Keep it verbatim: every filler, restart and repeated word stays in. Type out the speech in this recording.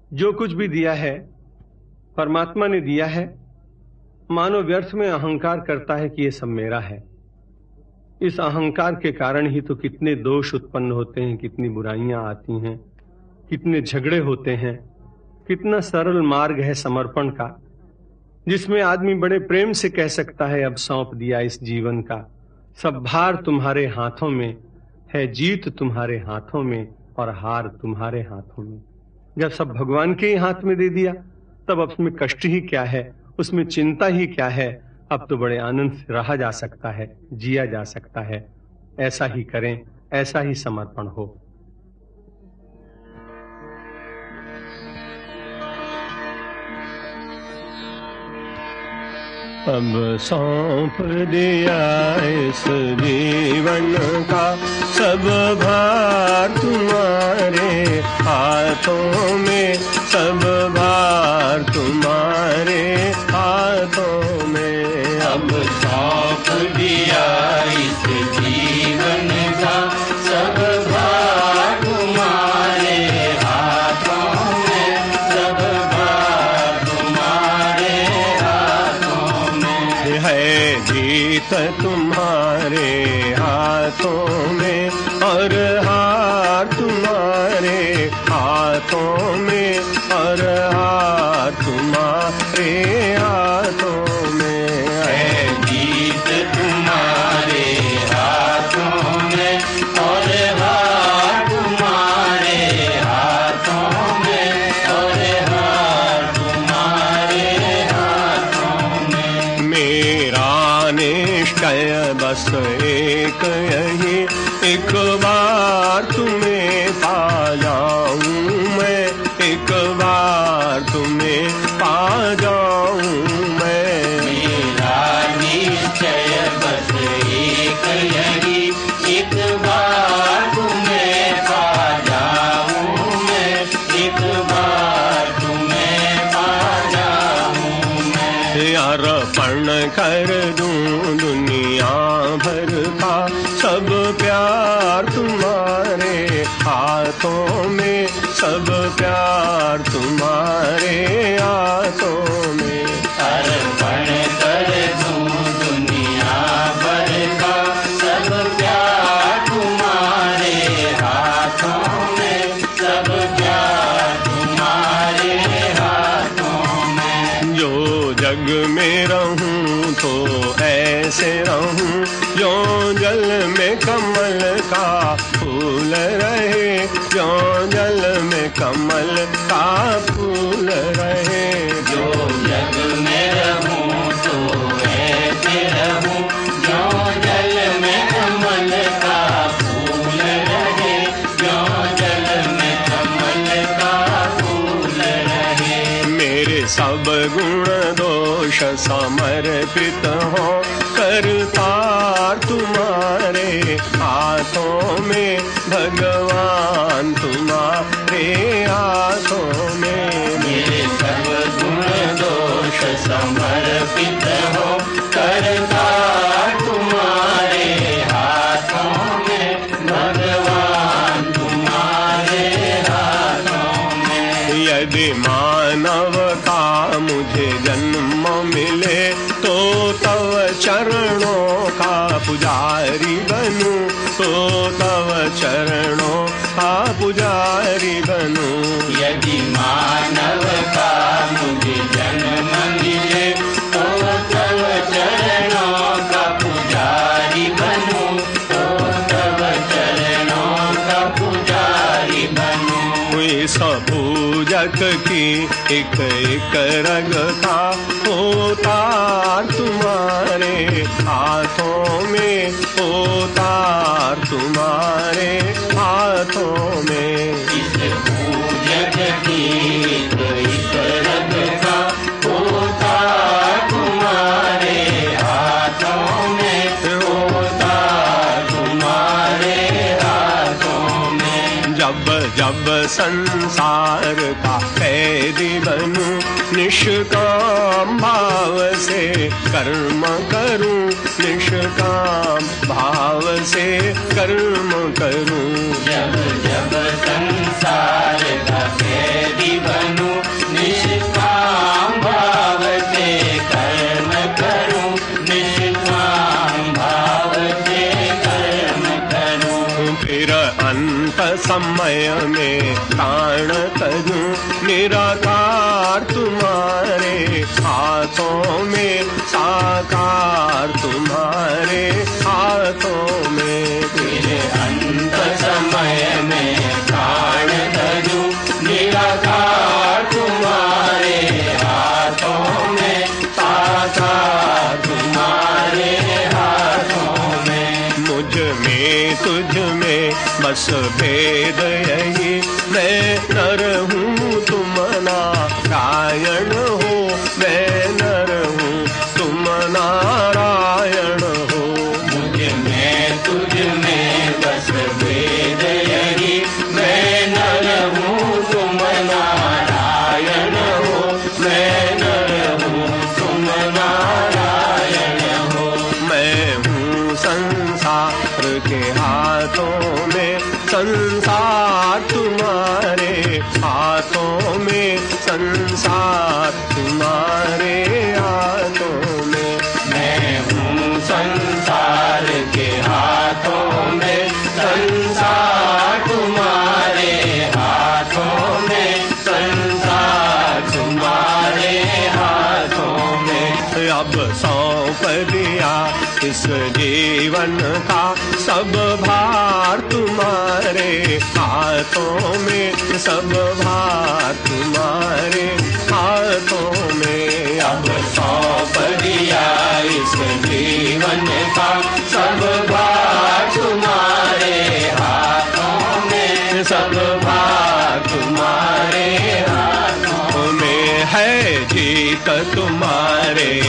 जो कुछ भी दिया है परमात्मा ने दिया है। मानव व्यर्थ में अहंकार करता है कि ये सब मेरा है। इस अहंकार के कारण ही तो कितने दोष उत्पन्न होते हैं, कितनी बुराइयां आती हैं, कितने झगड़े होते हैं। कितना सरल मार्ग है समर्पण का, जिसमें आदमी बड़े प्रेम से कह सकता है अब सौंप दिया इस जीवन का, सब भार तुम्हारे हाथों में है, जीत तुम्हारे हाथों में और हार तुम्हारे हाथों में। जब सब भगवान के ही हाथ में दे दिया तब उसमें कष्ट ही क्या है, उसमें चिंता ही क्या है। अब तो बड़े आनंद से रहा जा सकता है, जिया जा सकता है। ऐसा ही करें, ऐसा ही समर्पण हो। अब सौंप दिया इस जीवन का सब भार तुम्हारे हाथों में, सब भार तुम्हारे हाथों में। अब सौंप दिया इस जीवन का सब भार तुम्हारे हाथों में, सब भार तुम्हारे हाथों में। है जीत तुम्हारे हाथों में और हार तुम्हारे हाथों में, और हार तुम्हारे हाथों में। है जीत तुम्हारे हाथों में और हार तुम्हारे हाथों में, और हार तुम्हारे हाथों में। मेरा निश्चय बस एक यही, एक बार तुम्हें पा जाऊं मैं, एक बार तुम्हें पा जाऊं मैं। मेरा निश्चय बस एक यही, एक बार तुम्हें पा जाऊं मैं, एक बार तुम्हें पा जाऊं मैं। अर्पण कर दूं दुनिया भर का सब प्यार तुम्हारे हाथों में, सब प्यार तुम्हारे हाथों में। अर्पण कर दूं दुनिया भर का सब प्यार तुम्हारे हाथों में, सब प्यार तुम्हारे हाथों में। जो जग में रहूं तो ऐसे रहूं, जो जल में कमल का फूल रहे, जो जल में कमल का फूल रहे। जो जग में रहूं तो ऐसे रहूं, जो जल में कमल का फूल रहे, जो जल में कमल का फूल रहे। मेरे सब गुण दोष समर्पित हो, करतार तुम्हारे हाथों में, भगवान तुम्हारे हाथों में। मेरे सब गुण दोष समर्पित हो, करतार तुम्हारे हाथों में, भगवान तुम्हारे हाथों में। यदि मानव का मुझे जन्म मिले तो तव चरणों का पुजारी बनूं, तो तव चरणों का पुजारी बनूं। यदि मानव का मुझे जन्म मिले तो तव चरणों का पुजारी बनूं, तो तव चरणों का पुजारी बनूं। इस पूजक की एक एक रग का उतार तुम्हारे हाथों में, उतार तुम्हारे हाथों में। इस पूजक की एक एक रग का उतार तुम्हारे हाथों में, उतार तुम्हारे हाथों में। जब जब संसार का कैदी बनूं, निष्काम भाव से कर्म करूं, निष्काम भाव से कर्म करूं। जब जब संसार का कैदी बनूं, तजूं निराकार तुम्हारे हाथों में, साकार तुम्हारे हाथों में। तेरे अंत समय में प्राण तजूं निराकार तुम्हारे हाथों में, साकार तुम्हारे हाथों में। मुझ में तुझ में बस भेद यही, मैं नर हूँ तुम नारायण हो, मैं नर हूँ तुम नारायण हो। मुझ में तुझ में बस भेद यही, मैं नर हूँ तुम नारायण हो, मैं नर हूँ तुम नारायण हो। मैं हूँ संसार के हाथों में, संसार तुम्हारे हाथों में, संसार तुम्हारे हाथों में। मैं हूँ संसार के हाथों में, संसार तुम्हारे हाथों में, संसार तुम्हारे हाथों में। अब सौंप दिया इस जीवन का सब भार तुम्हारे हाथों में, सब भार तुम्हारे हाथों में। अब सौंप दिया इस जीवन का सब भार तुम्हारे हाथों में, सब भार तुम्हारे हाथों में। है जीत तुम्हारे